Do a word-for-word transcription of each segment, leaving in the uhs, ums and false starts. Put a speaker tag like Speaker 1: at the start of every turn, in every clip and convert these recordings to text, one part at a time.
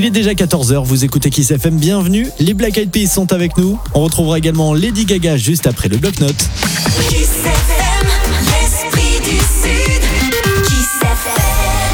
Speaker 1: est déjà quatorze heures, vous écoutez Kiss F M, bienvenue. Les Black Eyed Peas sont avec nous. On retrouvera également Lady Gaga juste après le bloc-notes.
Speaker 2: Kiss F M, l'esprit du Sud. Kiss F M.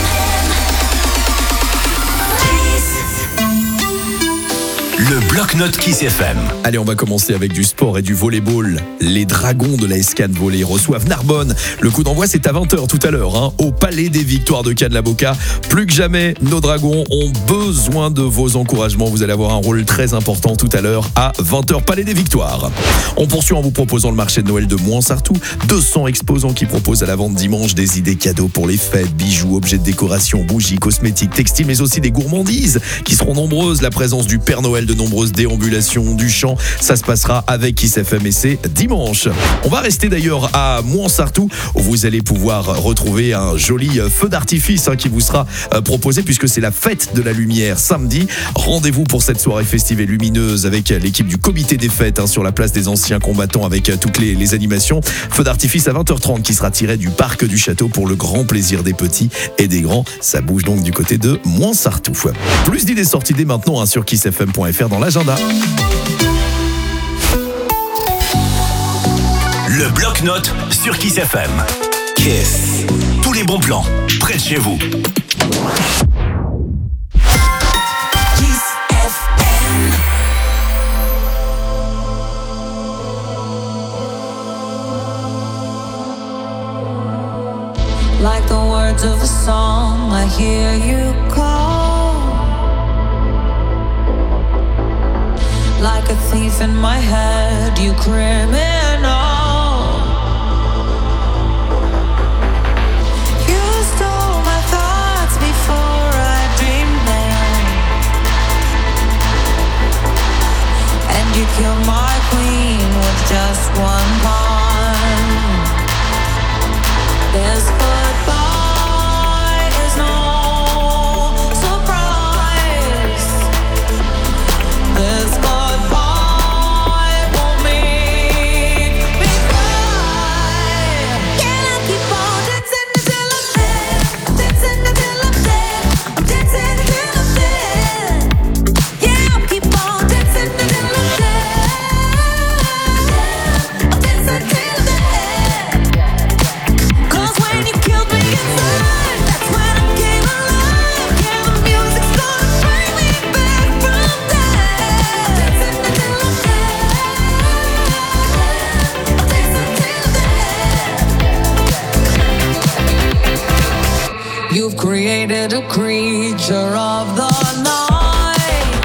Speaker 3: Le bloc-notes Kiss F M.
Speaker 4: Allez, on va commencer avec du sport et du volleyball. Les Dragons de la S Cannes Volley reçoivent Narbonne. Le coup d'envoi, c'est à vingt heures tout à l'heure, hein, au Palais des Victoires de Cannes-la-Boca. Plus que jamais, nos Dragons ont besoin de vos encouragements. Vous allez avoir un rôle très important tout à l'heure à vingt heures, Palais des Victoires. On poursuit en vous proposant le marché de Noël de Mouansartou. deux cents exposants qui proposent à la vente dimanche des idées cadeaux pour les fêtes, bijoux, objets de décoration, bougies, cosmétiques, textiles, mais aussi des gourmandises qui seront nombreuses. La présence du Père Noël, de nombreuses déambulations, du chant, ça se passera avec Kiss F M et c'est dimanche. On va rester d'ailleurs à Mouansartou où vous allez pouvoir retrouver un joli feu d'artifice hein, qui vous sera euh, proposé puisque c'est la fête de la lumière samedi. Rendez-vous pour cette soirée festive et lumineuse avec l'équipe du comité des fêtes hein, sur la place des anciens combattants avec euh, toutes les, les animations. Feu d'artifice à vingt heures trente qui sera tiré du parc du château pour le grand plaisir des petits et des grands. Ça bouge donc du côté de Mouansartou. Plus d'idées sorties dès maintenant hein, sur kiss f m point f r dans l'agenda.
Speaker 3: Le bloc-notes sur Kiss F M. Kiss. Tous les bons plans, près de chez vous.
Speaker 2: Kiss F M.
Speaker 5: Like the words of a song, I hear you call. Like a thief in my head, you criminal. You stole my thoughts before I dreamed them, and you killed my queen with just one pawn. This goodbye is no surprise. This goodbye won't make me cry. Can I keep on dancing until I'm dead? Dancing until I'm dead. I'm dancing until I'm dead. Yeah, I'll keep on dancing until I'm dead. I'm dancing till I'm dead. Cause when you killed me inside, that's when I came alive. Yeah, the music's gonna bring me back from death. Dancing until I'm dead. I'm dancing till I'm dead. You've created a creature of the night.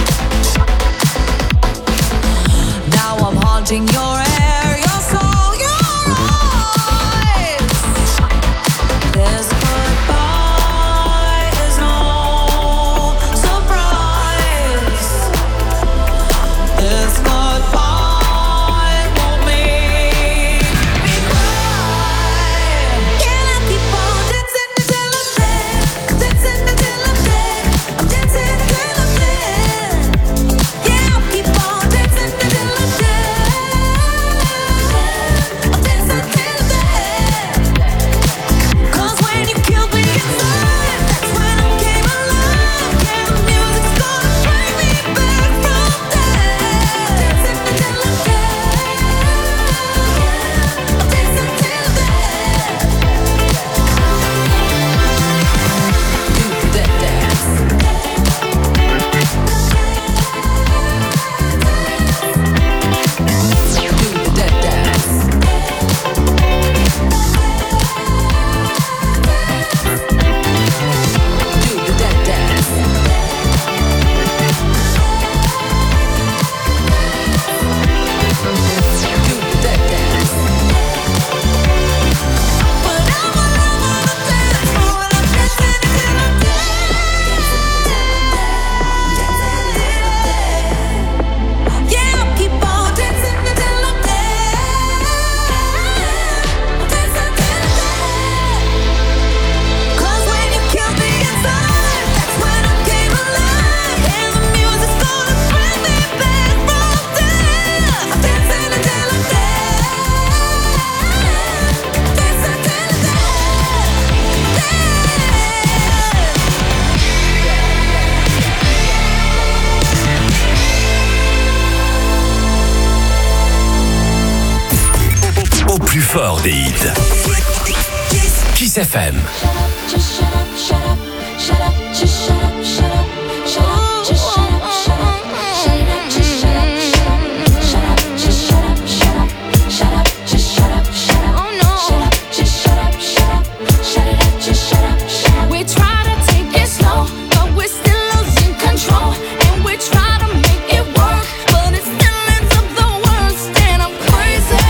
Speaker 5: Now I'm haunting your air, your soul, your eyes. This goodbye is no surprise. This goodbye won't make me cry. Can I keep on dancing until I'm dead? Dancing until I'm dead. I'm dancing until I'm dead. Yeah, I'll keep on dancing until I'm dead.
Speaker 3: fort des hits. Kiss F M.
Speaker 2: Just shut up, shut up, shut up, just shut up, shut up, shut up, just shut up, shut up, shut up, just shut up, shut up, just shut up, shut up, shut up, just shut up, shut up, oh no, shut up, just shut up, shut up, shut it up, just shut up, shut up. We try to take it slow, but we're still losing control, and we try to make it work, but it still ends up the worst, and I'm crazy.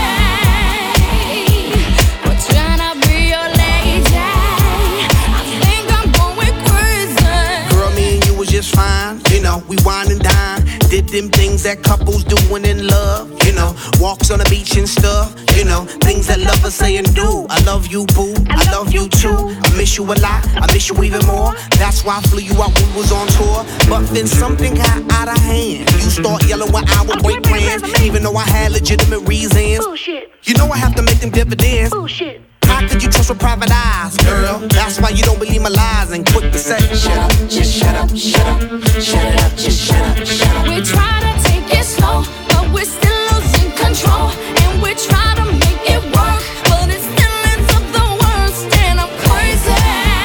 Speaker 2: We're trying to be your lady. I think I'm going crazy.
Speaker 6: Girl, me and you was just fine. You know, we wine and dine. Did them things that couples do when in love. You know, walks on the beach and stuff. You know, things that lovers say and do. I love you, boo. I love you too. I miss you a lot. I miss you even more. That's why I flew you out when we was on tour. But then something got out of hand. You start yelling when I would break plans, even though I had legitimate reasons.
Speaker 2: Bullshit,
Speaker 6: You know I have to make them dividends.
Speaker 2: bullshit.
Speaker 6: How could you trust with private eyes, girl? That's why you don't believe my lies and quick to say, shut up, just shut up, shut up, shut it up, just shut up, shut up.
Speaker 2: We try to take it slow, but we're still losing control, and we try to make it work, but it still ends up the worst, and I'm crazy.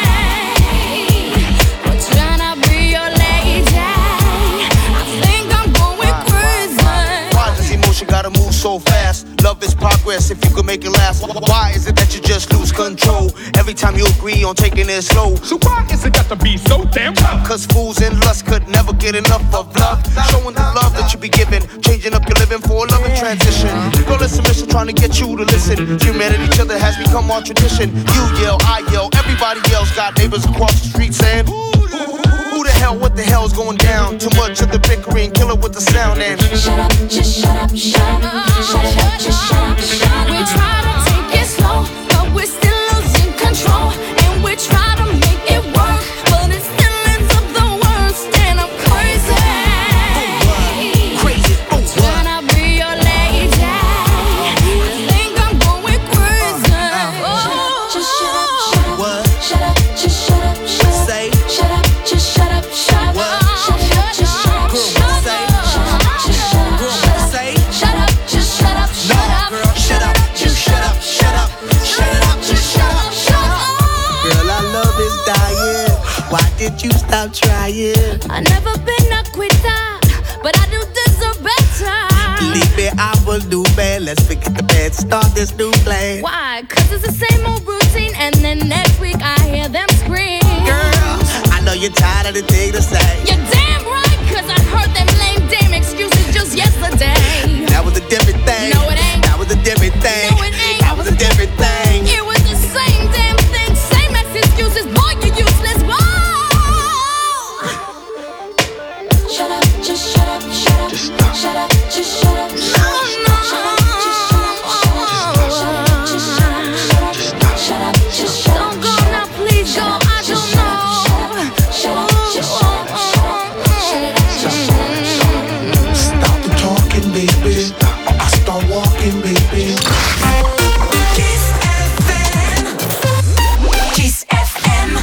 Speaker 2: We're trying to be your lady. I think I'm going crazy.
Speaker 6: Why does emotion gotta move so fast? Love is progress if you can make it last. Why is it that you just lose control every time you agree on taking it slow?
Speaker 7: So why is it got to be so damn tough?
Speaker 6: Cause fools in lust could never get enough of love. Showing the love that you be giving, changing up your living for a loving transition. Girl, it's a mission trying to get you to listen. Humanity, each other has become our tradition. You yell, I yell, everybody else got neighbors across the street saying, who the hell, what the hell's going down? Too much of the bickering, kill it with the sound and
Speaker 2: Shut up, just shut up, shut up, shut it up, just shut up, shut up. We try to take it slow, but we're still losing control, and we try to make it work, but it still ends up the worst, and I'm crazy.
Speaker 6: crazy. Oh, what?
Speaker 2: Tryna be your lady. I think I'm going crazy. Just shut up, shut up,
Speaker 6: What?
Speaker 2: shut up, just shut up, shut up.
Speaker 6: Say.
Speaker 2: Shut up, just shut up, shut up.
Speaker 6: What?
Speaker 2: Shut up, just shut up,
Speaker 6: Girl,
Speaker 2: shut up.
Speaker 6: say.
Speaker 2: Shut up, just shut up,
Speaker 6: Girl,
Speaker 2: shut up.
Speaker 6: say.
Speaker 2: Shut up, just shut up,
Speaker 6: No,
Speaker 2: shut up.
Speaker 6: girl, shut up, you shut up, shut up, shut it up, just shut up, shut up. Girl, our love is dying. Why did you stop trying?
Speaker 2: I never been a quitter, but I do deserve better.
Speaker 6: Believe me, I will do bad. Let's forget the bad, start this new plan.
Speaker 2: Why? Cause it's the same old routine, and then next week I hear them scream.
Speaker 6: Girl, I know you're tired of the thing to say.
Speaker 2: You're damn right, cause I heard them lame damn excuses just yesterday.
Speaker 6: That was a different thing.
Speaker 2: No, it ain't.
Speaker 6: That was a different thing.
Speaker 2: No, it ain't.
Speaker 6: That was a different thing.
Speaker 2: It was the same damn thing, same as excuses, boy, you useless, boy. Shut up, just shut up, shut up,
Speaker 6: Just stop.
Speaker 2: shut up, just shut up, shut up, shut up, just shut up, shut up, just shut up, shut up, just stop. Shut up, just shut up. Don't go now, please go. I don't know. Shut up, just shut up, shut up, shut up.
Speaker 8: Stop the talking, baby. I start walking, baby.
Speaker 2: Kiss F M. Kiss F M.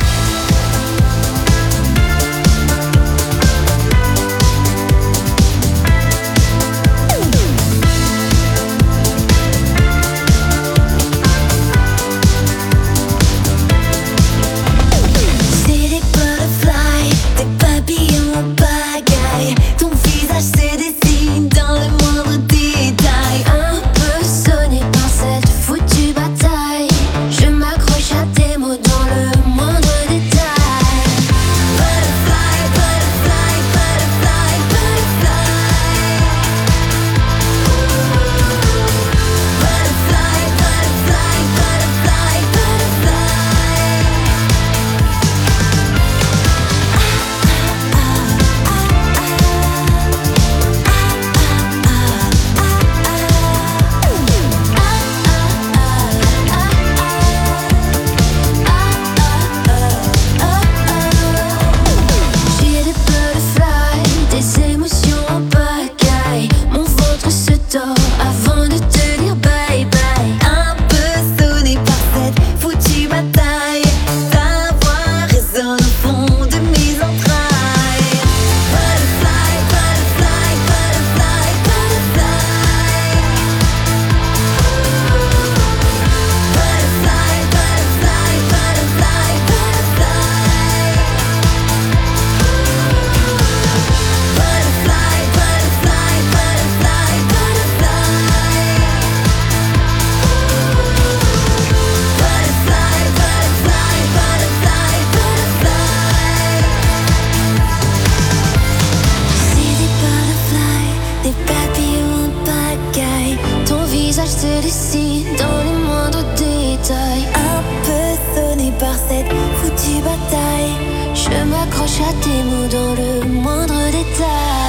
Speaker 2: d'ici dans les moindres détails. Un peu sonné par cette foutue bataille, je m'accroche à tes mots dans le moindre détail.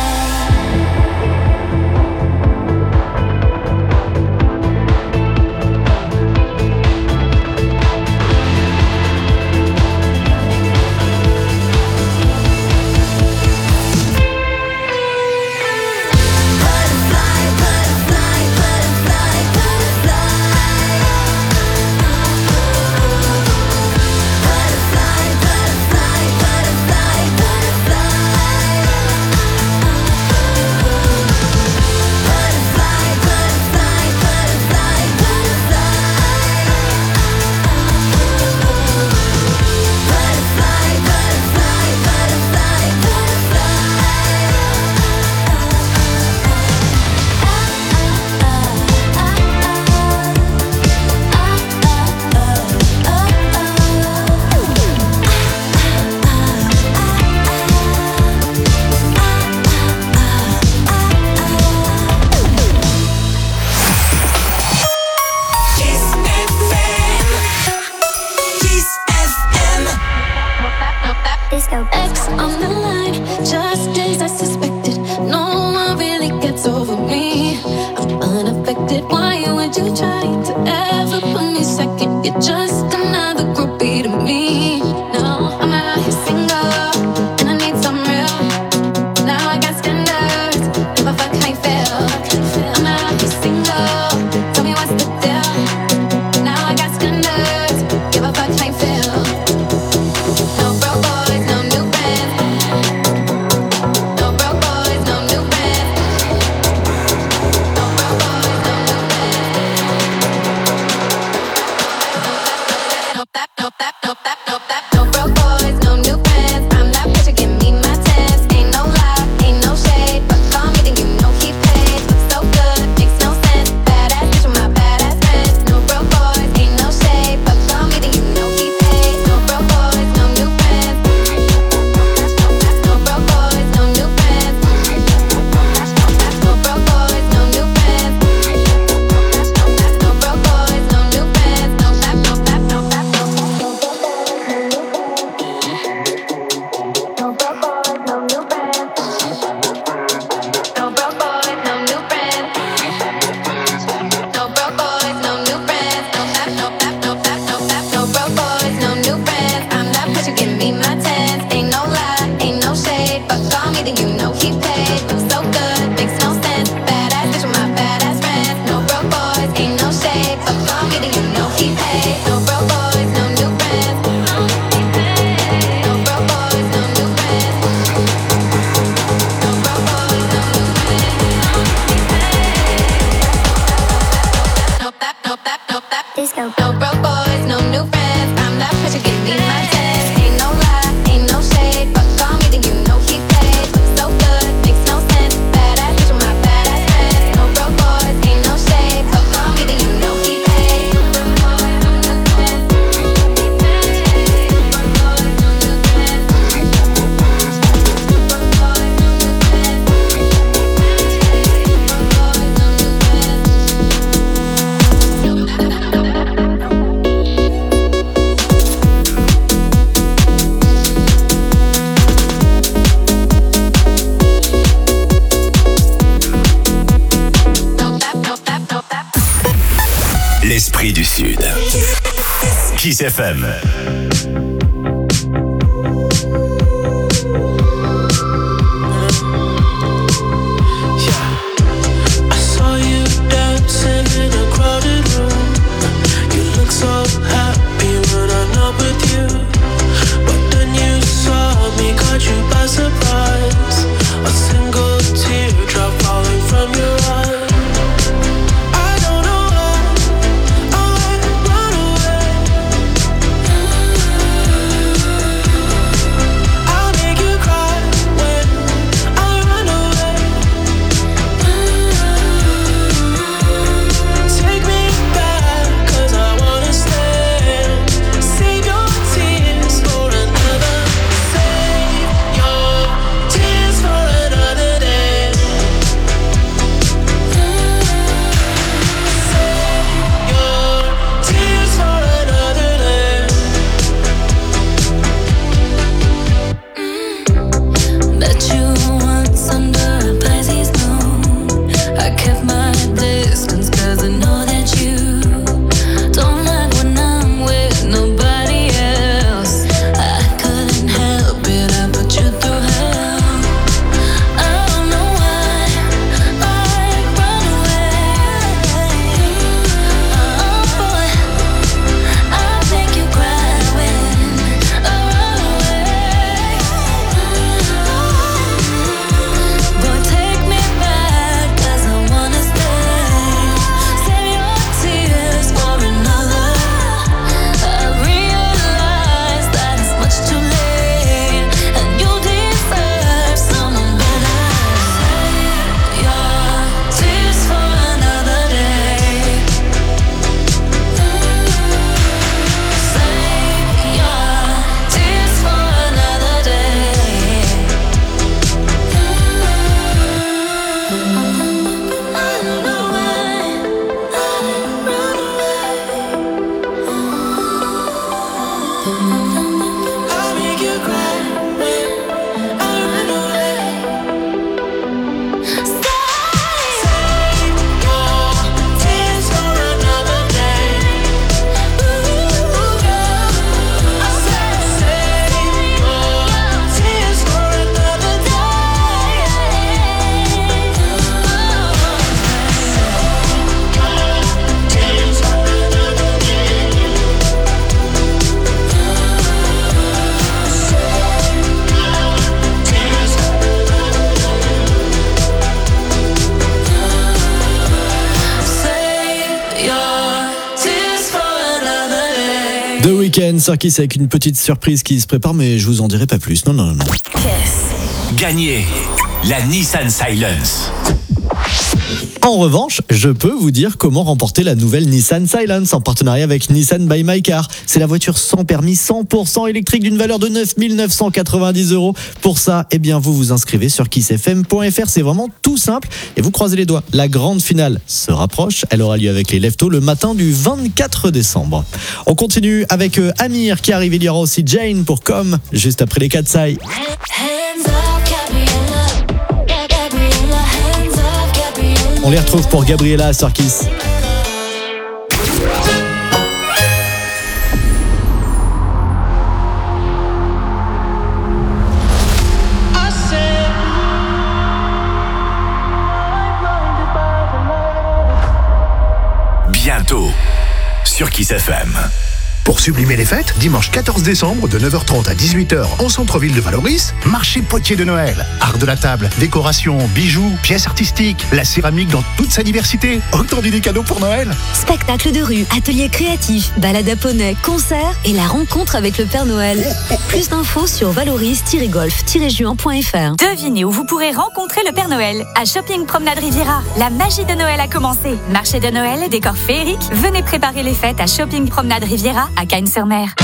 Speaker 2: X on the line, just as I suspected. No one really gets over me. I'm unaffected. Why would you try to ever put me second? You're just another groupie to me. No, I'm out here single, and I need some real. Now I got standards. If I fuck, I fail. I'm out here single. Tell me what's the deal. Now I got standards. If I fuck, I fail. No broke boys, no new friends. No broke boys, no new friends. No broke boys, no new friends. No that, no that, no that, no that. No broke boys, no new friends. I'm that bitch, give me my tens. Ain't no lie, ain't no shade, but call me then you know he paid. Looks so good, makes no sense. Badass bitch with my badass friends. No broke boys, ain't no shade, but call me then you know he paid. No broke boys, no new friends. No broke boys, no new friends. No broke boys, no new friends. No broke boys, no new friends. No that, no that, no that, no that. No broke boys, no new friends. No broke boys, no new friends. No broke boys, no new friends. No that, no that, no that, no that. No broke boys, no new friends. I'm that bitch, you give me my tens. Ain't no lie, ain't no shade, but call me then you know he paid. Looks so good, makes no sense. Badass bitch with my badass friends. No broke boys, ain't no shade, but call me then you know he paid. No broke boys, no new friends. No broke boys, no new friends. No broke boys, no new friends. No that, no that, no that. Disco. No broke boys, no new friends. I'm that bitch, you give me my tens. Ain't no lie, ain't no shade, but call me then you know he paid. Looks so good, makes no sense. Badass bitch with my badass friends. No broke boys, ain't no shade, but call me then you know he paid. No broke boys, no new friends. No broke boys, no new friends. No broke boys, no new friends.
Speaker 3: L'esprit du Sud. Kiss F M.
Speaker 9: I saw you dancing in a crowded room. You look so happy when I'm not with you. But then you saw me, caught you by surprise. A single teardrop falling from your eye. I don't know why I run away.
Speaker 1: week-end sur Kiss avec une petite surprise qui se prépare, mais je vous en dirai pas plus. Non, non, non.
Speaker 3: Gagnez la Nissan Silence.
Speaker 1: En revanche, je peux vous dire comment remporter la nouvelle Nissan Silence en partenariat avec Nissan by My Car. C'est la voiture sans permis cent pour cent électrique d'une valeur de neuf mille neuf cent quatre-vingt-dix euros. Pour ça, eh bien, vous vous inscrivez sur kiss f m point f r. C'est vraiment tout simple et vous croisez les doigts. La grande finale se rapproche. Elle aura lieu avec les Leftos le matin du vingt-quatre décembre. On continue avec euh, Amir qui arrive. Il y aura aussi Jane pour Comme juste après les quatre sailles.
Speaker 2: Hands up, Gabriella. Gabriella, hands up, Gabriella.
Speaker 1: On les retrouve pour Gabriella sur Kiss.
Speaker 3: Bientôt sur Kiss F M.
Speaker 10: Pour sublimer les fêtes, dimanche quatorze décembre de neuf heures trente à dix-huit heures en centre-ville de Valoris, marché potier de Noël, art de la table, décoration, bijoux, pièces artistiques, la céramique dans toute sa diversité. Autant d'idées cadeaux pour Noël.
Speaker 11: Spectacle de rue, atelier créatif, balade à poney, concert et la rencontre avec le Père Noël. Plus d'infos sur valoris tiret golf tiret juin point f r.
Speaker 12: Devinez où vous pourrez rencontrer le Père Noël. À Shopping Promenade Riviera. La magie de Noël a commencé. Marché de Noël, décor féerique. Venez préparer les fêtes à Shopping Promenade Riviera à Cagnes-sur-Mer.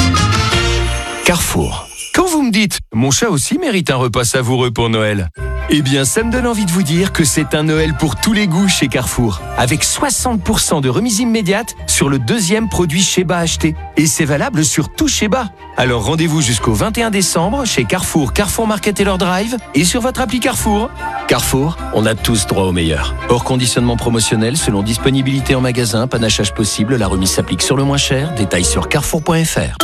Speaker 13: Carrefour. Quand vous me dites « Mon chat aussi mérite un repas savoureux pour Noël », eh bien, ça me donne envie de vous dire que c'est un Noël pour tous les goûts chez Carrefour. Avec soixante pour cent de remise immédiate sur le deuxième produit Sheba acheté. Et c'est valable sur tout Sheba. Alors rendez-vous jusqu'au vingt et un décembre chez Carrefour, Carrefour Market Taylor Drive et sur votre appli Carrefour. Carrefour, on a tous droit au meilleur. Hors conditionnement promotionnel, selon disponibilité en magasin, panachage possible, la remise s'applique sur le moins cher. Détails sur carrefour point f r.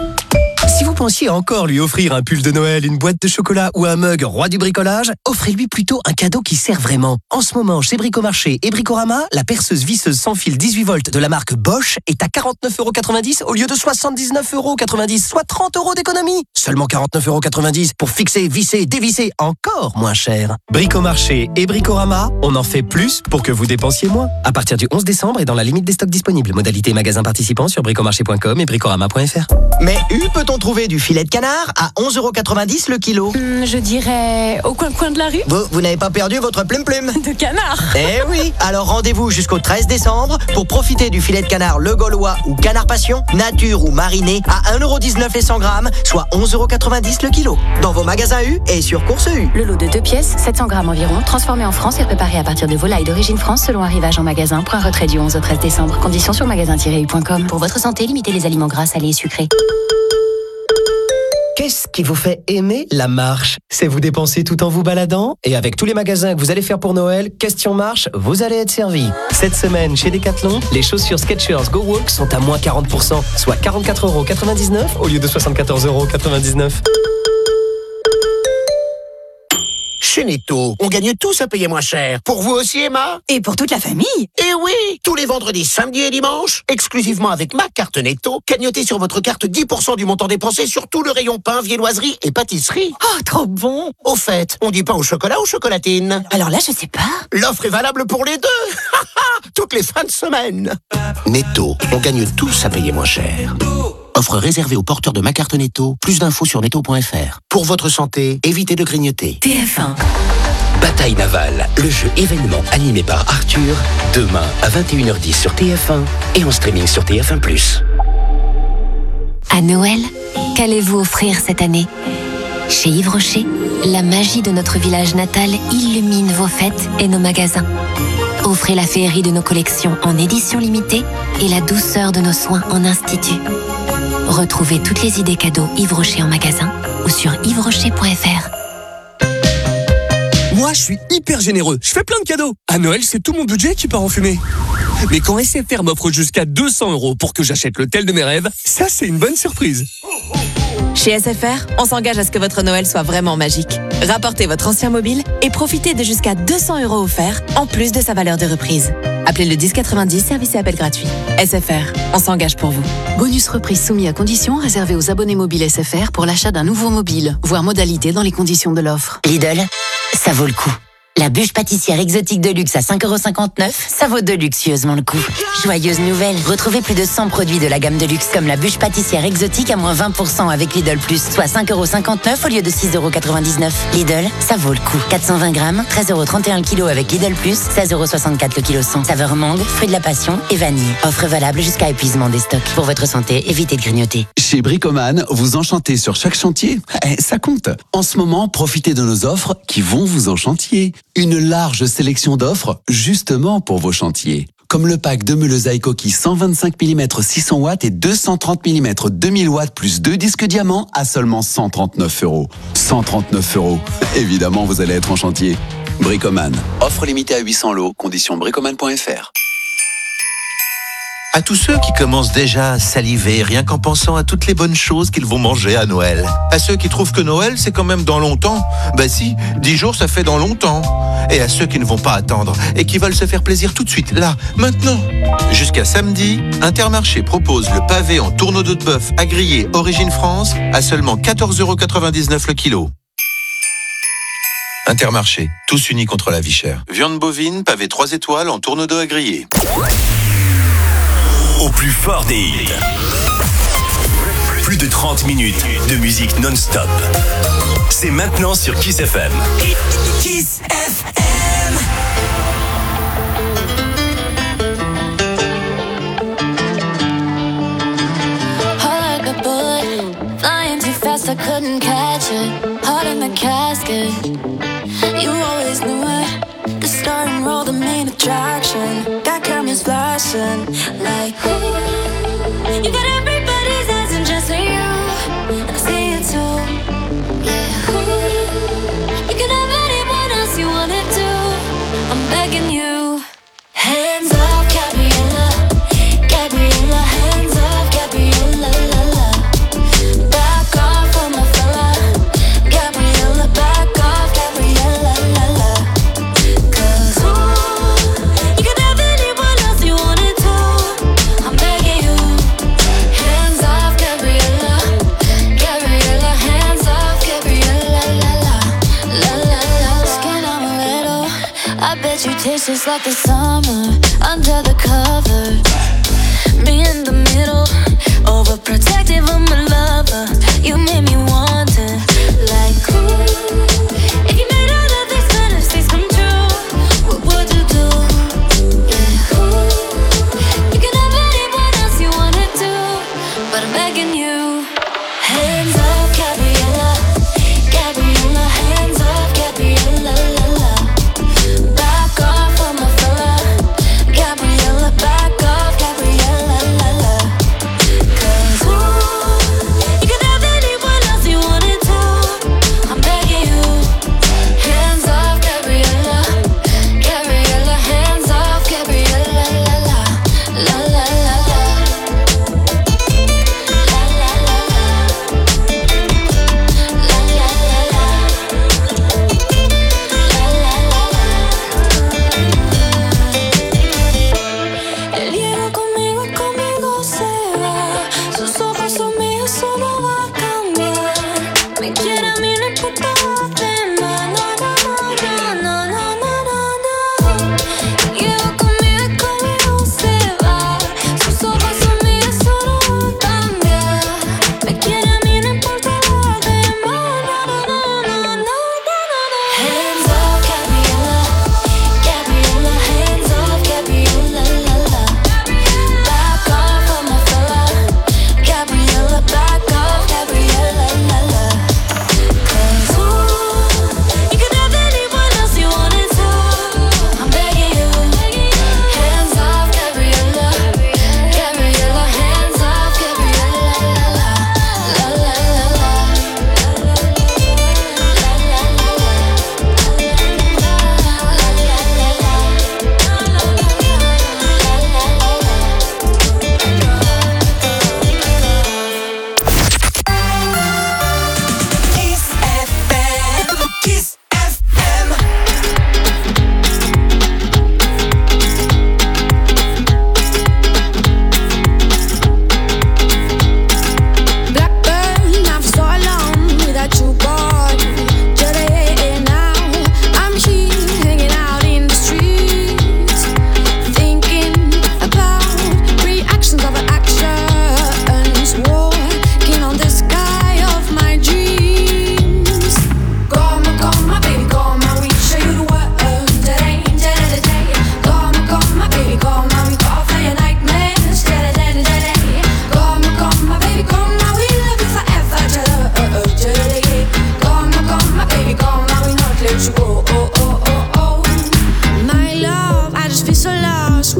Speaker 14: Si vous pensiez encore lui offrir un pull de Noël, une boîte de chocolat ou un mug roi du bricolage, offrez-lui plutôt un cadeau qui sert vraiment. En ce moment, chez Bricomarché et Bricorama, la perceuse visseuse sans fil dix-huit volts de la marque Bosch est à quarante-neuf euros quatre-vingt-dix au lieu de soixante-dix-neuf euros quatre-vingt-dix, soit trente euros d'économie. Seulement quarante-neuf euros quatre-vingt-dix pour fixer, visser, dévisser, encore moins cher. Bricomarché et Bricorama, on en fait plus pour que vous dépensiez moins. À partir du onze décembre et dans la limite des stocks disponibles. Modalité magasin participant sur bricomarché point com et bricorama point f r.
Speaker 15: Mais où peut-on trouver du filet de canard à onze euros quatre-vingt-dix le kilo?
Speaker 16: Hum, je dirais au coin-coin de la rue.
Speaker 15: Vous, vous n'avez pas perdu votre plume-plume
Speaker 16: De canard.
Speaker 15: Eh oui. Alors rendez-vous jusqu'au treize décembre pour profiter du filet de canard Le Gaulois ou Canard Passion, nature ou mariné à un euro dix-neuf les cent grammes, soit onze euros quatre-vingt-dix le kilo. Dans vos magasins U et sur Course U.
Speaker 16: Le lot de deux pièces, sept cents grammes environ, transformé en France et préparé à partir de volailles d'origine France selon arrivage en magasin. Point retrait du onze au treize décembre. Conditions sur magasin tiret u point com. Pour votre santé, limitez les aliments gras, salés et sucrés.
Speaker 14: Qu'est-ce qui vous fait aimer la marche? C'est vous dépenser tout en vous baladant? Et avec tous les magasins que vous allez faire pour Noël, question marche, vous allez être servi. Cette semaine, chez Decathlon, les chaussures Skechers Go Walk sont à moins quarante pour cent, soit quarante-quatre euros quatre-vingt-dix-neuf au lieu de soixante-quatorze euros quatre-vingt-dix-neuf.
Speaker 10: Chez Netto, on gagne tous à payer moins cher. Pour vous aussi, Emma?
Speaker 16: Et pour toute la famille?
Speaker 10: Eh oui! Tous les vendredis, samedis et dimanches, exclusivement avec ma carte Netto, cagnotez sur votre carte dix pour cent du montant dépensé sur tout le rayon pain, viennoiserie et pâtisserie.
Speaker 16: Oh, trop bon!
Speaker 10: Au fait, on dit pain au chocolat ou chocolatine?
Speaker 16: Alors là, je sais pas.
Speaker 10: L'offre est valable pour les deux! Toutes les fins de semaine! Netto, on gagne tous à payer moins cher. Offre réservée aux porteurs de ma carte Netto. Plus d'infos sur netto point f r. Pour votre santé, évitez de grignoter.
Speaker 16: T F un.
Speaker 17: Bataille navale, le jeu événement animé par Arthur, demain à vingt et une heures dix sur T F un et en streaming sur T F un plus.
Speaker 11: À Noël, qu'allez-vous offrir cette année? Chez Yves Rocher, la magie de notre village natal illumine vos fêtes et nos magasins. Offrez la féerie de nos collections en édition limitée et la douceur de nos soins en institut. Retrouvez toutes les idées cadeaux Yves Rocher en magasin ou sur yves rocher point f r.
Speaker 18: Moi, je suis hyper généreux. Je fais plein de cadeaux. À Noël, c'est tout mon budget qui part en fumée. Mais quand S F R m'offre jusqu'à deux cents euros pour que j'achète le tel de mes rêves, ça, c'est une bonne surprise.
Speaker 19: Chez S F R, on s'engage à ce que votre Noël soit vraiment magique. Rapportez votre ancien mobile et profitez de jusqu'à deux cents euros offerts, en plus de sa valeur de reprise. Appelez le dix quatre-vingt-dix, service et appel gratuit. S F R, on s'engage pour vous.
Speaker 20: Bonus reprise soumis à conditions réservé aux abonnés mobiles S F R pour l'achat d'un nouveau mobile. Voir modalité dans les conditions de l'offre.
Speaker 15: Lidl, ça vaut le coup.
Speaker 21: La bûche pâtissière exotique de luxe à cinq euros cinquante-neuf, ça vaut de luxueusement le coup. Joyeuse nouvelle, retrouvez plus de cent produits de la gamme de luxe comme la bûche pâtissière exotique à moins vingt pour cent avec Lidl Plus, soit cinq euros cinquante-neuf au lieu de six euros quatre-vingt-dix-neuf. Lidl, ça vaut le coup. quatre cent vingt grammes, treize euros trente et un le kilo avec Lidl Plus, seize euros soixante-quatre le kilo cent. Saveur mangue, fruit de la passion et vanille. Offre valable jusqu'à épuisement des stocks. Pour votre santé, évitez de grignoter.
Speaker 22: Chez Bricoman, vous enchantez sur chaque chantier. Eh, ça compte. En ce moment, profitez de nos offres qui vont vous enchantier. Une large sélection d'offres justement pour vos chantiers. Comme le pack de meules iCoki cent vingt-cinq millimètres six cents watts et deux cent trente millimètres deux mille watts plus deux disques diamants à seulement cent trente-neuf euros. cent trente-neuf euros. Évidemment, vous allez être en chantier. Bricoman. Offre limitée à huit cents lots. Conditions bricoman point f r.
Speaker 23: À tous ceux qui commencent déjà à saliver rien qu'en pensant à toutes les bonnes choses qu'ils vont manger à Noël. À ceux qui trouvent que Noël c'est quand même dans longtemps. Bah si, dix jours ça fait dans longtemps. Et à ceux qui ne vont pas attendre et qui veulent se faire plaisir tout de suite, là, maintenant. Jusqu'à samedi, Intermarché propose le pavé en tourneau de bœuf à griller Origine France à seulement quatorze euros quatre-vingt-dix-neuf le kilo. Intermarché, tous unis contre la vie chère. Viande bovine, pavé trois étoiles en tourneau d'eau à griller.
Speaker 3: Au plus fort des hits. Plus de trente minutes de musique non-stop. C'est maintenant sur Kiss F M.
Speaker 5: Kiss F M.
Speaker 2: Heart like a bullet, flying too fast, I couldn't catch it. Heart in the casket, you always knew it. The star and roll, the main attraction. Got cameras flashing, like ooh. You got everybody's eyes and just for you, and I see it too. Yeah, ooh. You can have anyone else you wanna do. I'm begging you. Hands off, Gabriella, Gabriella. Hands off, Gabriella, la la. Back off on my fella, Gabriella. Back off, Gabriella, la la. 'Cause ooh, you can have anyone else you wanna do. I'm begging you. Hands off, Gabriella, Gabriella. Hands off, Gabriella, la la, la la la. Skin on a little, I bet you taste just like the summer under the covers. Me in the middle, overprotective of my lover. You made me want it, like ooh. If you made all of these fantasies come true, what would you do? Yeah, ooh. You can have anyone else you wanna do, but I'm begging you. Hands off, Gabriella, Gabriella. Hands off, Gabriella, la la. Back off on my fella, Gabriella. Back off, Gabriella, la la. 'Cause ooh, you can have anyone else you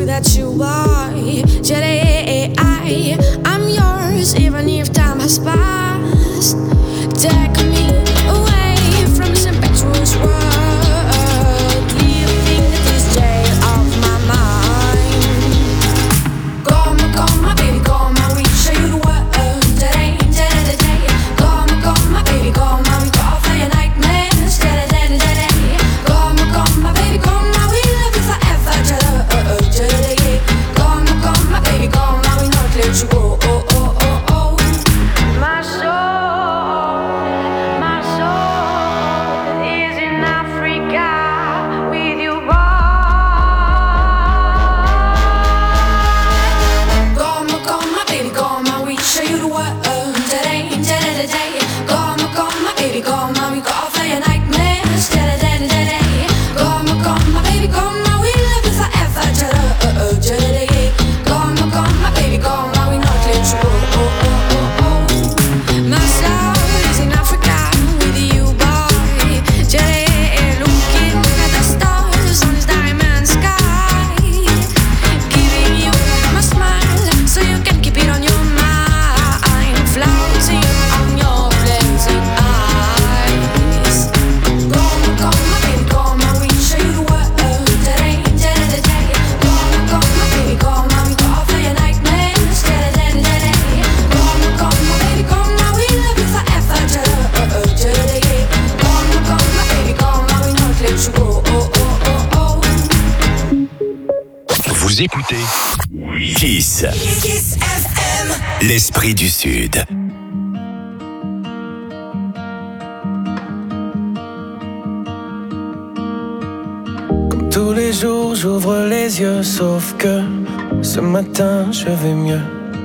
Speaker 5: that you are. Jedi, I'm yours, even if time has passed. Take me away from this impetuous world, leaving this jail of my mind. Come, come, my baby, come, and we show you the world. Jedi, Jedi, Jedi. Come, come, my baby, come, and we call for your nightmares. Jedi, Jedi, Jedi. Come, come, my baby, come, and we love you forever. Jedi, Jedi. Come, come, my baby, come, and we not let you go. Oh, oh, oh, oh. My soul, my soul is in Africa with you, boy. Come, come, my baby, come, and we show you the world. Today, today, today. Come, come, my baby, come, and we call for your nightmares. Today, today, today. Come, come, my baby, come, and we love you forever. Today, today. Come, come, my baby, come, and we not let you go. Oh, oh, oh, oh. My soul is in Africa with you, boy. Today, looking at the stars on this diamond sky, giving you my smile so you can keep it on your mind, floating on your blazing eyes. Come, come, my baby, come, and we show you the world. Today, today, today. Come, come, my baby, come, and we call for your nightmares. Today, today, today. Come, come, my baby, come, and we love you forever. Today, today. Come, come, my baby, come, and we not let you go. Oh, oh, oh, oh.
Speaker 3: Vous écoutez Kiss.
Speaker 5: Kiss F M.
Speaker 3: L'esprit du Sud.
Speaker 9: Tous les jours j'ouvre les yeux, sauf que ce matin je vais mieux.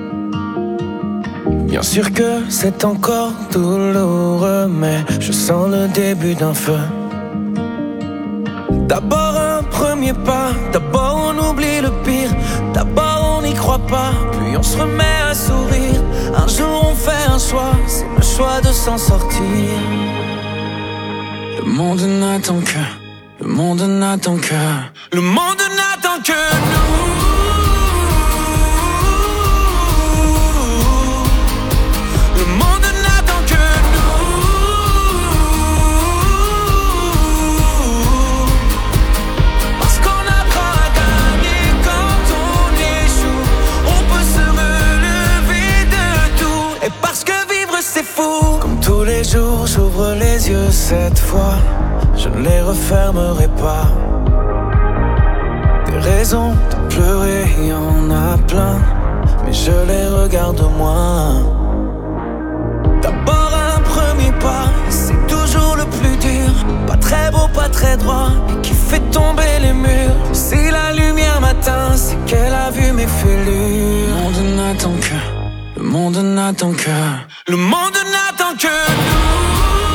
Speaker 9: Bien sûr que c'est encore douloureux, mais je sens le début d'un feu. D'abord un premier pas, d'abord on oublie le pire, d'abord on n'y croit pas, puis on se remet à sourire. Un jour on fait un choix, c'est le choix de s'en sortir. Le monde n'attend que, le monde n'attend que, le monde n'attend que nous. Le monde n'attend que nous. Parce qu'on apprend à gagner quand on échoue. On peut se relever de tout. Et parce que vivre c'est fou. Comme tous les jours j'ouvre les yeux cette fois, je ne les refermerai pas. Des raisons de pleurer, il y en a plein, mais je les regarde moins. D'abord un premier pas, c'est toujours le plus dur. Pas très beau, pas très droit, mais qui fait tomber les murs. Si la lumière m'atteint, c'est qu'elle a vu mes fêlures. Le monde n'attend que, le monde n'attend que, le monde n'attend que nous.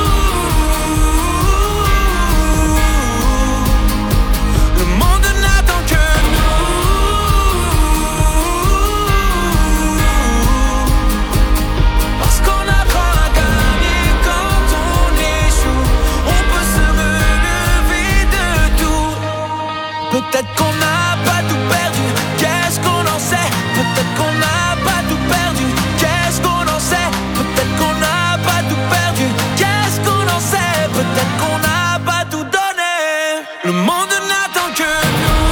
Speaker 9: Peut-être qu'on n'a pas tout perdu, qu'est-ce qu'on en sait? Peut-être qu'on n'a pas tout perdu, qu'est-ce qu'on en sait? Peut-être qu'on n'a pas tout perdu, qu'est-ce qu'on en sait? Peut-être qu'on n'a pas tout donné. Le monde n'attend que nous.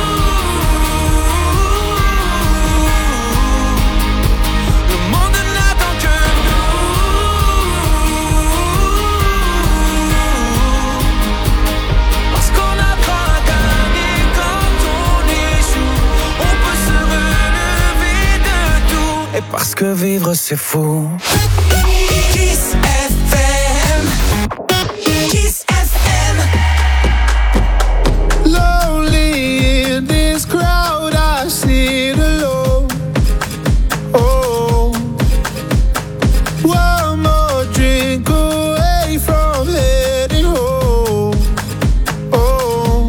Speaker 9: Le monde n'attend que nous. Parce qu'on apprend à gagner quand on échoue. On peut se relever de tout. Et parce que vivre c'est fou. Kiss F M. Kiss F M.
Speaker 8: Lonely in this crowd, I sit alone. Oh, one more drink away from heading home. Oh,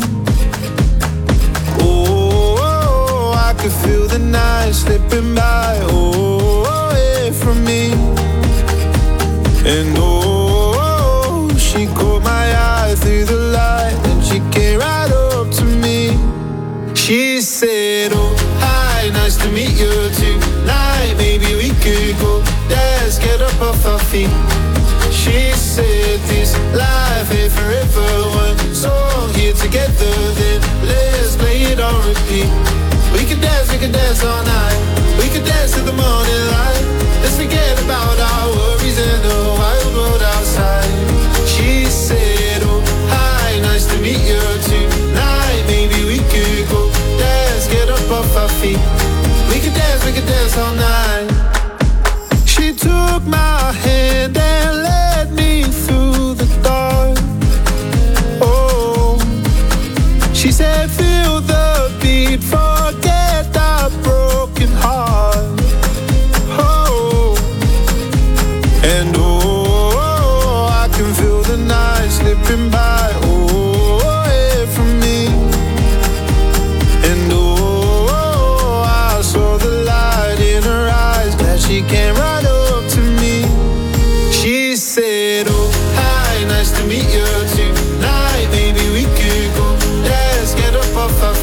Speaker 8: oh, oh, I can feel the night slipping by. Oh, away from me. And oh, she caught my eye through the light, and she came right up to me. She said,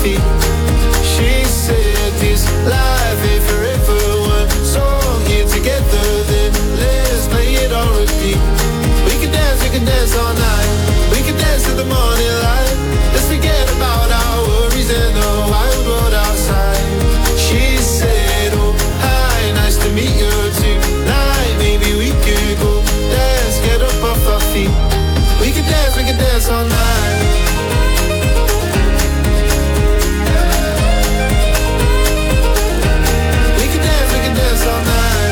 Speaker 8: feet. She said this life ain't forever. One song here together, then let's play it on repeat. We can dance, we can dance all night. We can dance till the morning light. Let's forget about our worries and the wild world outside. She said, oh, hi, nice to meet you tonight. Maybe we could go dance, get up off our feet. We can dance, we can dance all night. We can dance, we can dance all night.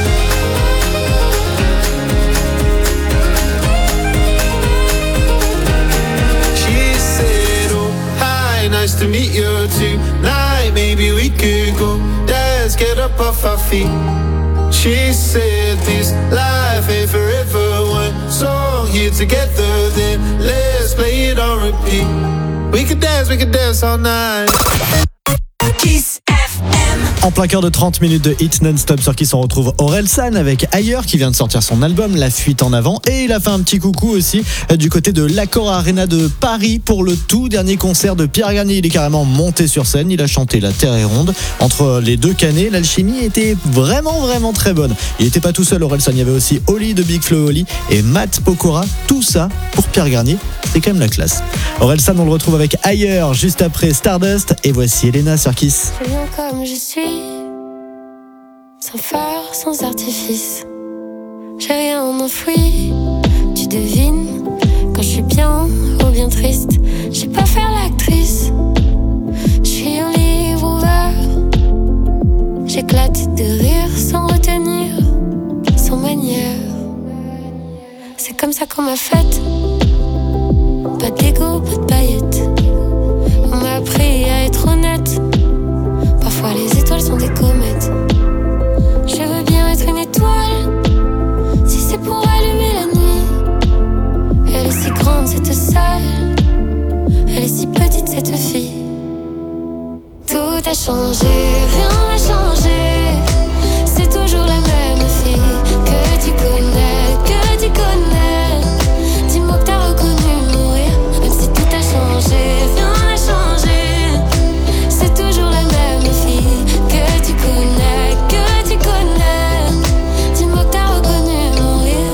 Speaker 8: She said, oh, hi, nice to meet you tonight. Maybe we could go dance, get up off our feet. She said this life ain't forever. One song here together, then let's play it on repeat. We can dance, we can dance all night.
Speaker 5: Kiss F M.
Speaker 1: En plein cœur de trente minutes de hit non-stop sur qui s'en retrouve Orelsan avec Ailleurs qui vient de sortir son album La Fuite en Avant, et il a fait un petit coucou aussi du côté de l'Accor Arena de Paris pour le tout dernier concert de Pierre Garnier. Il est carrément monté sur scène, il a chanté La Terre est ronde. Entre les deux canets, l'alchimie était vraiment vraiment très bonne. Il n'était pas tout seul Orelsan, il y avait aussi Oli de Big Flo et Oli et Matt Pokora, tout ça pour Pierre Garnier, c'est quand même la classe. Orelsan, on le retrouve avec Ailleurs juste après Stardust, et voici Elena sur Kiss.
Speaker 4: Je viens comme je suis, sans phare, sans artifice. J'ai rien enfoui, tu devines quand je suis bien ou bien triste. J'ai pas faire l'actrice, je suis un livre ouvert. J'éclate de rire sans retenir, sans manière. C'est comme ça qu'on m'a faite, pas d'ego, pas de paillettes. On m'a appris à être honnête. Parfois les étoiles sont des comètes. Je veux bien être une étoile, si c'est pour allumer la nuit. Elle est si grande cette salle, elle est si petite cette fille. Tout a changé, rien n'a changé. C'est toujours la même fille que tu connais, que tu connais. Dis-moi que t'as reconnu mourir, même si tout a changé, rien n'a changé. C'est toujours la même fille que tu connais, que tu connais. Dis-moi que t'as reconnu mourir.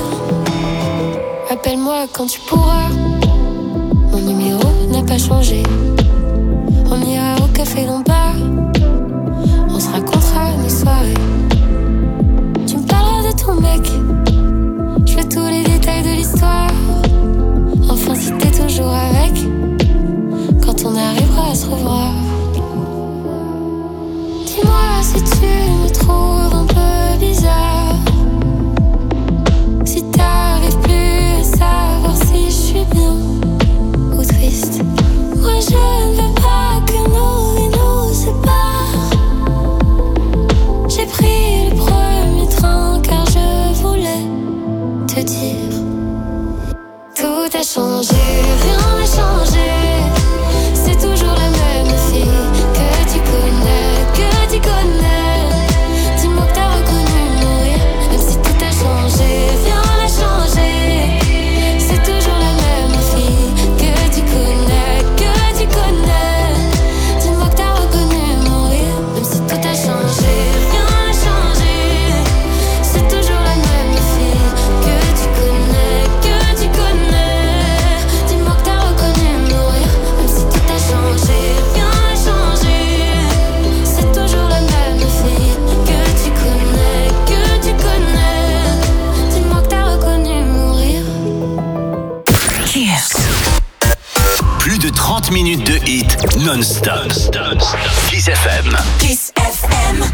Speaker 4: Appelle-moi quand tu pourras, mon numéro n'a pas changé. On ira au café d'en bas, on se racontera nos soirées. Tu me parleras de ton mec, je veux tous les détails de l'histoire. Enfin si t'es toujours avec, quand on arrivera à se revoir. Dis-moi si tu me trouves un peu bizarre, si t'arrives plus à savoir si je suis bien ou triste. Moi je ne veux pas que nos vies nous séparent. J'ai pris le premier train car je voulais te dire. Tout a changé, rien n'a changé. C'est toujours la même fille que tu connais, que tu connais. Dis-moi que t'as reconnu mourir, même si tout a changé, rien n'a changé. C'est toujours la même fille que tu connais, que tu connais. Dis-moi que t'as reconnu mourir, même si tout a changé, rien n'a changé. C'est toujours la même fille que tu connais, que tu connais. Dis-moi que t'as reconnu mourir, même si tout a changé, rien n'a changé. C'est toujours la même fille que tu connais, que tu connais. Dis-moi que t'as reconnu mourir.
Speaker 3: Kiss. Plus de trente minutes de hit non-stop. Kiss F M.
Speaker 5: Kiss F M.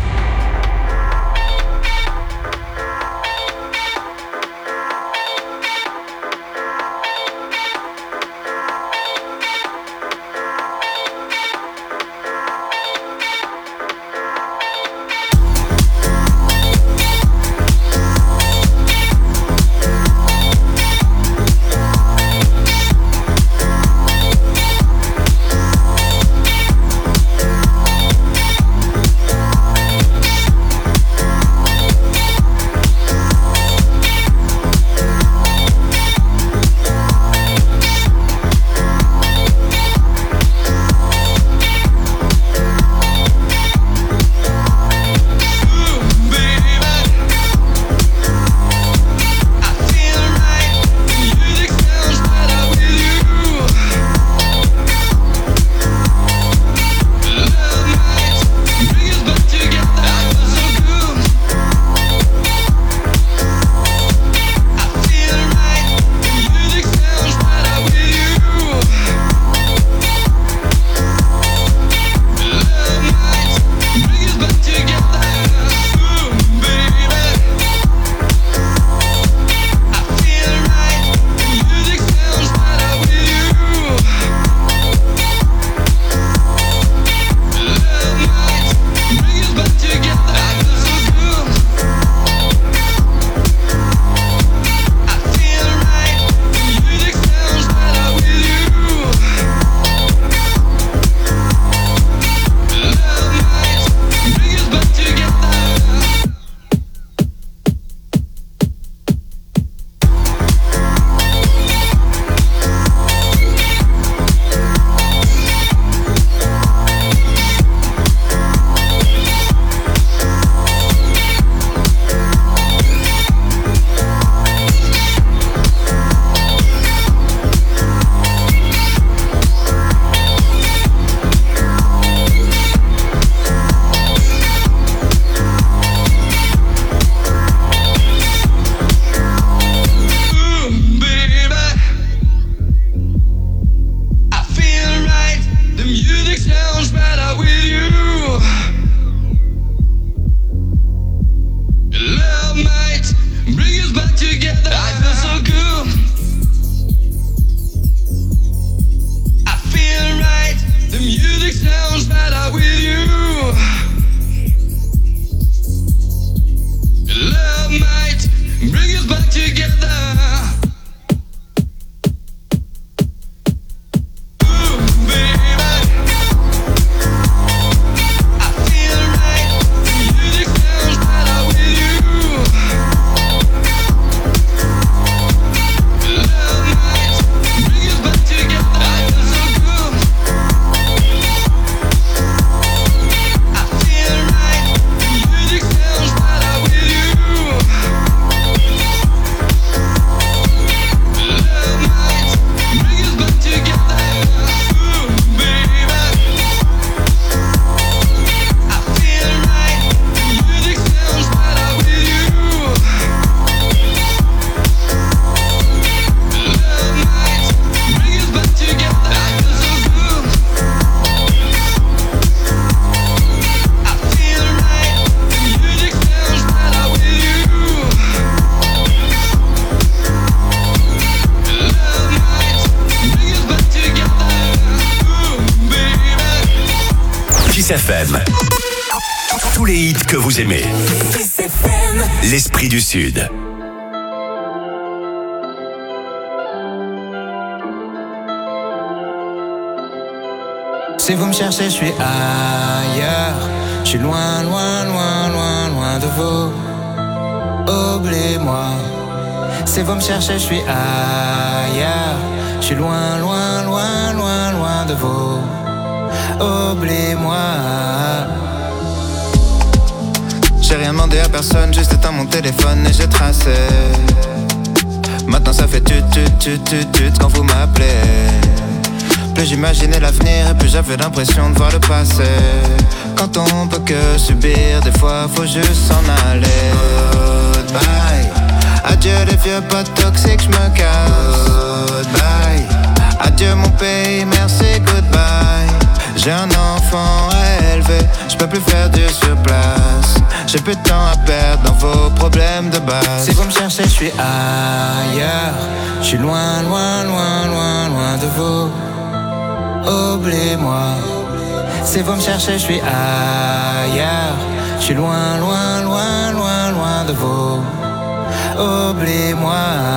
Speaker 3: Kiss F M. Tous les hits que vous aimez.
Speaker 5: Kiss F M.
Speaker 3: L'esprit du Sud.
Speaker 6: Si vous me cherchez, je suis ailleurs. Je suis loin, loin, loin, loin, loin de vous. Oubliez-moi. Si vous me cherchez, je suis ailleurs. Je suis loin, loin, loin, loin, loin de vous. Oubliez-moi. J'ai rien demandé à personne, juste éteint mon téléphone et j'ai tracé. Maintenant ça fait tut tut tut tut tut quand vous m'appelez. Plus j'imaginais l'avenir et plus j'avais l'impression de voir le passé. Quand on peut que subir, des fois faut juste s'en aller. Goodbye. Adieu les vieux potes toxiques, j'me casse. Goodbye. Adieu mon pays, merci, goodbye. J'ai un enfant à élever, j'peux plus faire du sur place. J'ai plus de temps à perdre dans vos problèmes de base. Si vous me cherchez, je suis ailleurs. Je suis loin, loin, loin, loin, loin de vous. Oubliez-moi. Si vous me cherchez, je suis ailleurs. Je suis loin, loin, loin, loin, loin de vous. Oubliez-moi.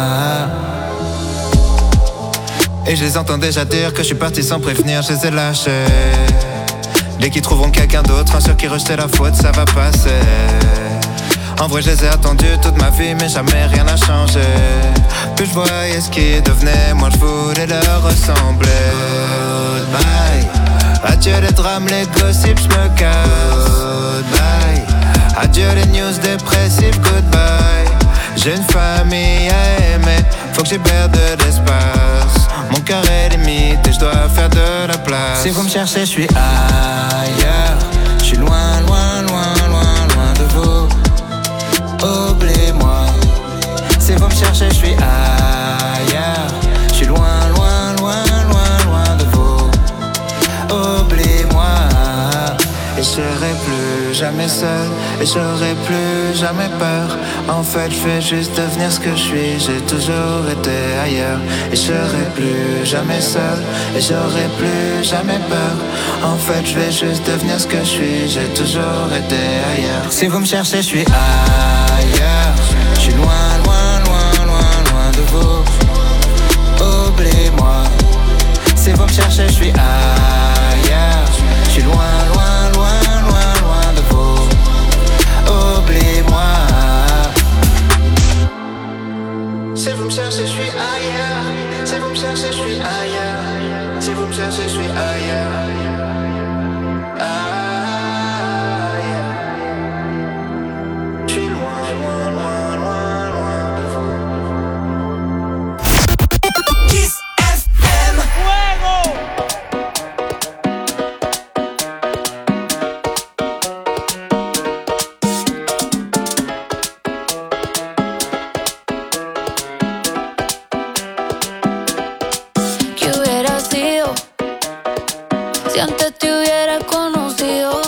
Speaker 6: Et je les entends déjà dire que je suis parti sans prévenir, je les ai lâchés. Dès qu'ils trouveront quelqu'un d'autre, un sûr qui rejetait la faute, ça va passer. En vrai, je les ai attendus toute ma vie, mais jamais rien n'a changé. Plus je voyais ce qui devenait, moi je voulais leur ressembler. Goodbye. Adieu les drames, les gossips, je me casse. Goodbye. Adieu les news dépressives, goodbye. J'ai une famille à aimer, faut que j'y perde de l'espace. Mon cœur est limite et je dois faire de la place. Si vous me cherchez, je suis ailleurs. Je suis loin, loin, loin, loin, loin de vous. Oubliez-moi. Si vous me cherchez, je suis ailleurs. Je suis loin, loin, loin, loin, loin de vous. Oubliez-moi. Et je serai plus jamais seul. Et j'aurai plus jamais peur. En fait, je vais juste devenir ce que je suis. J'ai toujours été ailleurs. Et je serai plus jamais seul. Et j'aurai plus jamais peur. En fait, je vais juste devenir ce que je suis. J'ai toujours été ailleurs. Si vous me cherchez, je suis ailleurs. Je suis loin, loin, loin, loin, loin de vous. Oubliez-moi. Si vous me cherchez, je suis ailleurs. Je suis loin, loin, loin, loin, loin de vous. Oubliez-moi. Si vous me cherchez, je suis ailleurs. Si vous me cherchez, je suis ailleurs. Si vous me cherchez, je suis ailleurs. Ailleurs. Je suis loin, loin, loin, loin, loin de vous. Kiss F M. Fuego.
Speaker 4: Si antes te hubiera conocido,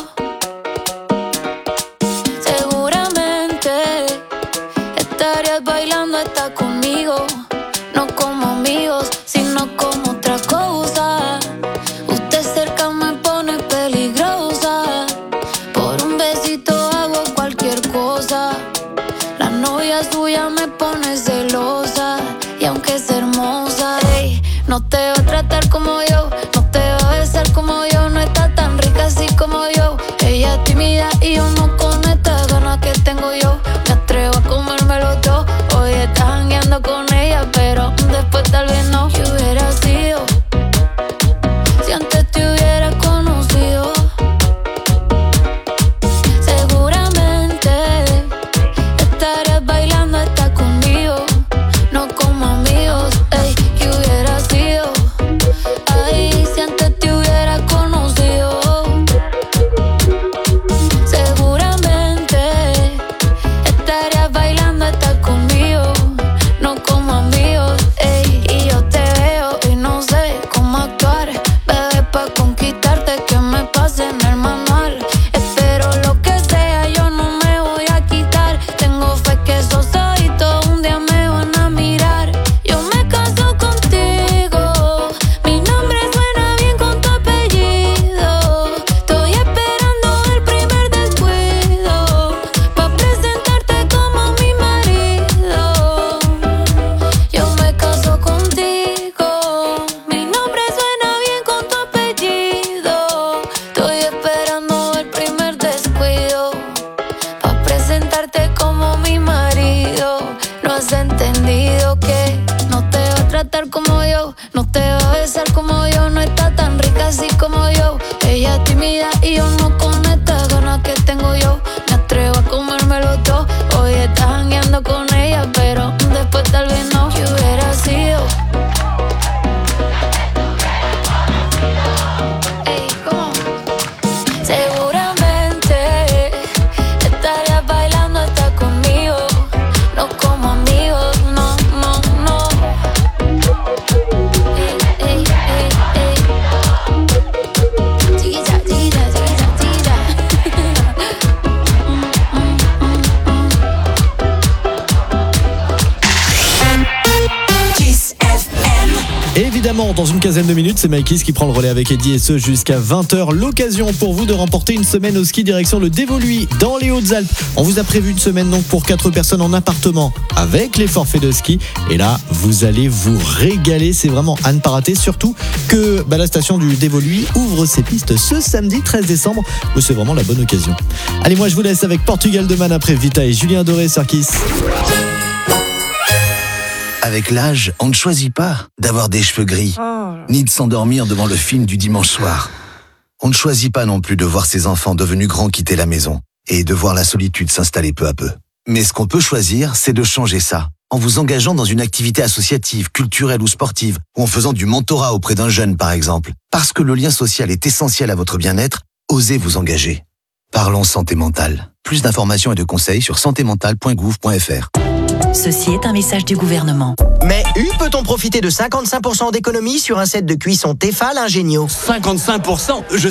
Speaker 4: seguramente estarías bailando hasta conmigo. No como amigos, sino como otra cosa. Usted cerca me pone peligrosa. Por un besito hago cualquier cosa. La novia suya me pone celosa. Y aunque es hermosa, ey, no te va a tratar como yo. Como yo, no está tan rica así como yo. Ella es tímida y yo no con estas ganas que tengo yo. Me atrevo a comérmelo todo. Hoy estás jangueando con ella, pero después tal vez no. ¿Qué hubiera sido si antes te hubiera conocido? Seguramente estarías bailando hasta conmigo. No como amigos, ey. ¿Qué hubiera sido? Ay, si antes te hubiera conocido, seguramente estarías bailando hasta conmigo, no como amigos, ey. Y yo te
Speaker 2: Y yo no con esta gana que tengo yo me atrevo a comérmelo todo. Hoy estás jangueando con ella, pero después tal vez no. Que hubiera sido. Ey, ¿cómo? Seguramente estarías bailando hasta conmigo. No como amigos, no, no, no. Ey, ey, ey, ey. Chiquita, chiquita, chiquita, chiquita.
Speaker 5: Kiss F M.
Speaker 1: Évidemment, dans une quinzaine de minutes, c'est Maïkis qui prend le relais avec Eddie et ce jusqu'à vingt heures. L'occasion pour vous de remporter une semaine au ski direction le Dévoluy dans les Hautes-Alpes. On vous a prévu une semaine donc pour quatre personnes en appartement avec les forfaits de ski. Et là, vous allez vous régaler. C'est vraiment à ne pas rater. Surtout que bah, la station du Dévoluy ouvre ses pistes ce samedi treize décembre. C'est vraiment la bonne occasion. Allez, moi je vous laisse avec Portugal de Man après Vita et Julien Doré sur Kiss.
Speaker 7: Avec l'âge, on ne choisit pas d'avoir des cheveux gris, ni de s'endormir devant le film du dimanche soir. On ne choisit pas non plus de voir ses enfants devenus grands quitter la maison et de voir la solitude s'installer peu à peu. Mais ce qu'on peut choisir, c'est de changer ça, en vous engageant dans une activité associative, culturelle ou sportive, ou en faisant du mentorat auprès d'un jeune par exemple. Parce que le lien social est essentiel à votre bien-être, osez vous engager. Parlons santé mentale. Plus d'informations et de conseils sur santé mentale point gouv point f r.
Speaker 21: Ceci est un message du gouvernement.
Speaker 15: Mais U peut-on profiter de cinquante-cinq pour cent d'économie sur un set de cuisson Tefal Ingenio?
Speaker 18: cinquante-cinq pour cent? Je